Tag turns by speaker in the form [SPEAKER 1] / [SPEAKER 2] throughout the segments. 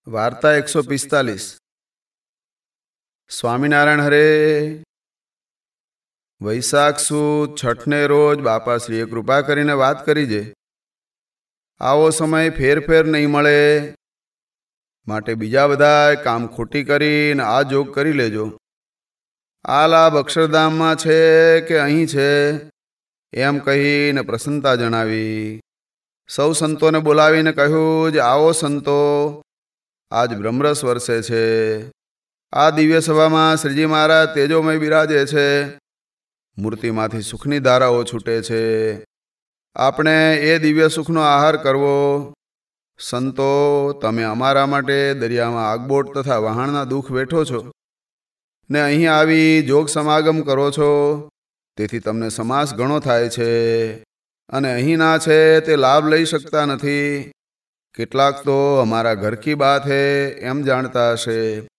[SPEAKER 1] વાર્તા 145. સ્વામિનારાયણ હરે. વૈશાખ સુદ છઠને રોજ બાપાશ્રીએ કૃપા કરીને વાત કરી છે. આવો સમય ફેર નહીં મળે, માટે બીજા બધા કામ ખોટી કરીને આ જોગ કરી લેજો. આ લાભ અક્ષરધામમાં છે કે અહીં છે એમ કહીને પ્રસન્નતા જણાવી. સૌ સંતોને બોલાવીને કહ્યું જ, આવો સંતો, આજ બ્રહ્મરસ વર્ષે છે. આ દિવ્ય સભામાં શ્રીજી મહારાજ તેજોમય બિરાજે છે. મૂર્તિમાંથી સુખની ધારાઓ છૂટે છે. આપણે એ દિવ્ય સુખનો આહાર કરવો. સંતો, તમે અમારા માટે દરિયામાં આગબોટ તથા વહાણના દુઃખ વેઠો છો ને અહીં આવી જોગ સમાગમ કરો છો, તેથી તમને સમાસ ઘણો થાય છે અને અહીં ના છે તે લાભ લઈ શકતા નથી. કેટલાક તો અમારા ઘર કી બાત હે એમ જાણતા હશે,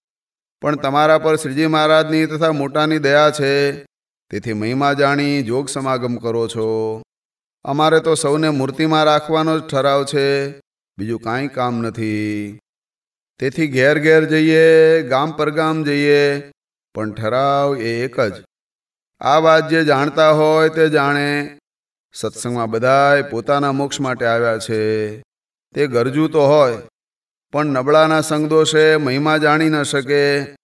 [SPEAKER 1] પણ તમારા પર શ્રીજી મહારાજની તથા મોટાની દયા છે, તેથી મહિમા જાણી જોગ સમાગમ કરો છો. અમારે તો સૌને મૂર્તિમાં રાખવાનો જ ઠરાવ છે, બીજું કાંઈ કામ નથી. તેથી ઘેર ઘેર જઈએ, ગામ પરગામ જઈએ, પણ ઠરાવ એ એક જ. આ વાત જે જાણતા હોય તે જાણે. સત્સંગમાં બધાય પોતાના મોક્ષ માટે આવ્યા છે. તે ગરજુ તો હોય, પણ નબળાના સંગદોષે મહિમા જાણી ન શકે.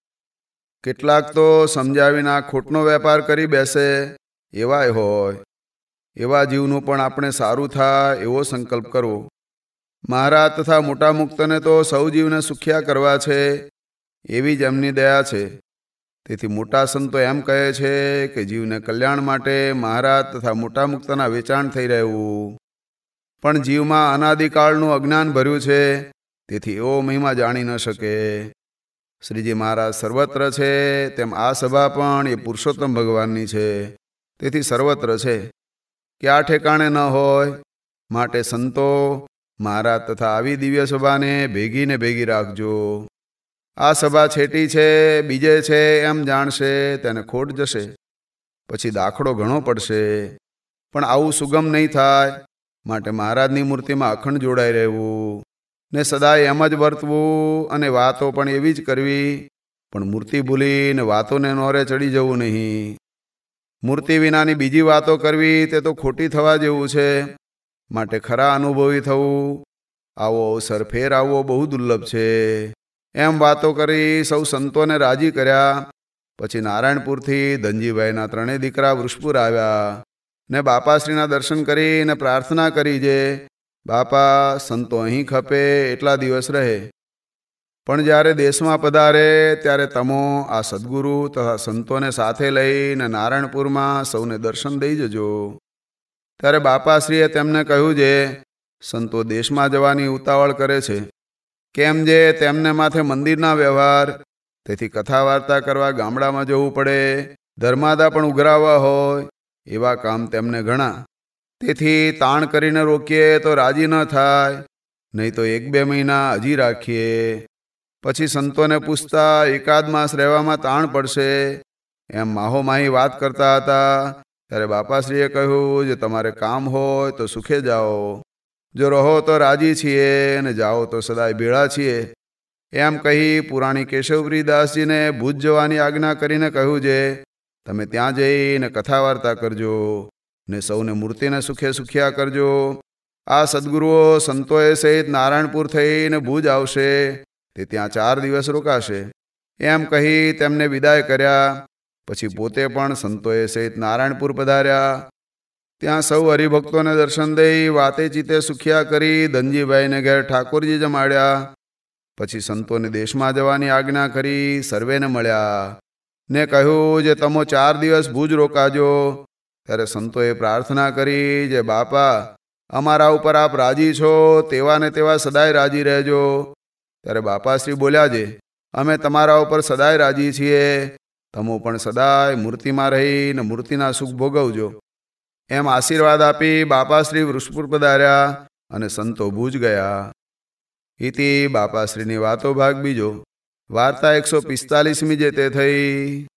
[SPEAKER 1] કેટલાક તો સમજાવીને ખોટનો વેપાર કરી બેસે, એવાય હોય. એવા જીવનું પણ આપણે સારું થાય એવો સંકલ્પ કરવો. મહારાજ તથા મોટા મુક્તને તો સૌ જીવને સુખ્યા કરવા છે, એવી જ એમની દયા છે. તેથી મોટા સંતો એમ કહે છે કે જીવને કલ્યાણ માટે મહારાજ તથા મોટા મુક્તના વેચાણ થઈ રહેવું. પણ જીવમાં અનાદિકાળનું અજ્ઞાન ભર્યું છે, તેથી એવો મહિમા જાણી ન શકે. શ્રીજી મહારાજ સર્વત્ર છે, તેમ આ સભા પણ એ પુરુષોત્તમ ભગવાનની છે, તેથી સર્વત્ર છે. ક્યાં ઠેકાણે ન હોય. માટે સંતો, મહારાજ તથા આવી દિવ્ય સભાને ભેગી રાખજો. આ સભા છેટી છે, બીજે છે એમ જાણશે તેને ખોટ જશે, પછી દાખલો ઘણો પડશે. પણ આવું સુગમ નહીં થાય, માટે મહારાજની મૂર્તિમાં અખંડ જોડાઈ રહેવું ને સદાય એમ જ વર્તવું, અને વાતો પણ એવી જ કરવી. પણ મૂર્તિ ભૂલીને વાતોને નોરે ચડી જવું નહીં. મૂર્તિ વિનાની બીજી વાતો કરવી તે તો ખોટી થવા જેવું છે, માટે ખરા અનુભવી થવું. આવો અવસર ફેર આવવો બહુ દુર્લભ છે. એમ વાતો કરી સૌ સંતોને રાજી કર્યા. પછી નારાયણપુરથી ધનજીભાઈના 3 દીકરા વૃષપુર આવ્યા ને બાપાશ્રીના દર્શન કરીને પ્રાર્થના કરી છે, બાપા, સંતો અહીં ખપે એટલા દિવસ રહે, પણ જ્યારે દેશમાં પધારે ત્યારે તમો આ સદગુરુ તથા સંતોને સાથે લઈને નારાયણપુરમાં સૌને દર્શન દઈ જજો. ત્યારે બાપાશ્રીએ તેમને કહ્યું છે, સંતો દેશમાં જવાની ઉતાવળ કરે છે, કેમ જે તેમને માથે મંદિરના વ્યવહાર, તેથી કથા વાર્તા કરવા ગામડામાં જવું પડે. ધર્માદા પણ ઉઘરાવવા હોય, એવા કામ તેમને ઘણા. તેથી તાણ કરીને રોકીએ તો રાજી ન થાય, નહીં તો 1-2 મહિના હજી રાખીએ. પછી સંતોને પૂછતા 1 માસ રહેવામાં તાણ પડશે, એમ માહોમાહી વાત કરતા હતા. ત્યારે બાપાશ્રીએ કહ્યું, જે તમારે કામ હોય તો સુખે જાઓ, જો રહો તો રાજી છીએ, અને જાઓ તો સદાય ભેળા છીએ. એમ કહી પુરાણી કેશવપ્રિયદાસજીને ભુજ જવાની આજ્ઞા કરીને કહ્યું છે, તમે ત્યાં જઈને કથા વાર્તા કરજો ને સૌને મૂર્તિને સુખ્યા કરજો. આ સદગુરુઓ સંતોએ સહિત નારાયણપુર થઈને ભુજ આવશે, તે ત્યાં 4 દિવસ રોકાશે. એમ કહી તેમને વિદાય કર્યા. પછી પોતે પણ સંતોએ સહિત નારાયણપુર પધાર્યા. ત્યાં સૌ હરિભક્તોને દર્શન દઈ વાતે ચીતે સુખ્યા કરી ધનજીભાઈને ઘેર ઠાકોરજી જમાડ્યા. પછી સંતોને દેશમાં જવાની આજ્ઞા કરી સર્વેને મળ્યા ને કહ્યું, જે તમો 4 દિવસ ભુજ રોકાજો. ત્યારે સંતોએ પ્રાર્થના કરી, જે બાપા, અમારા ઉપર આપ રાજી છો, તેવા ને તેવા સદાય રાજી રહેજો. ત્યારે બાપાશ્રી બોલ્યા છે, અમે તમારા ઉપર સદાય રાજી છીએ, તમો પણ સદાય મૂર્તિમાં રહીને મૂર્તિના સુખ ભોગવજો. એમ આશીર્વાદ આપી બાપાશ્રી વૃષપુર પધાર્યા અને સંતો ભુજ ગયા. ઇતિ બાપાશ્રીની વાતો ભાગ બીજો. વાર્તા 145મી જે તે થઈ.